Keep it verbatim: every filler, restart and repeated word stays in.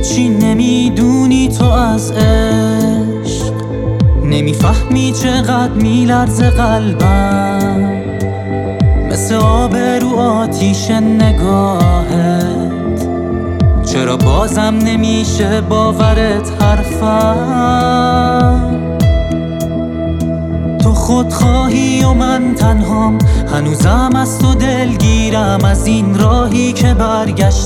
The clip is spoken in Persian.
هیچی نمیدونی تو از عشق، نمیفهمی چقدر میلرزه قلبم، مثل آب رو آتیش نگاهت. چرا بازم نمیشه باورت حرفم؟ تو خودخواهی و من تنهام، هنوزم از تو دلگیرم، از این راهی که برگشت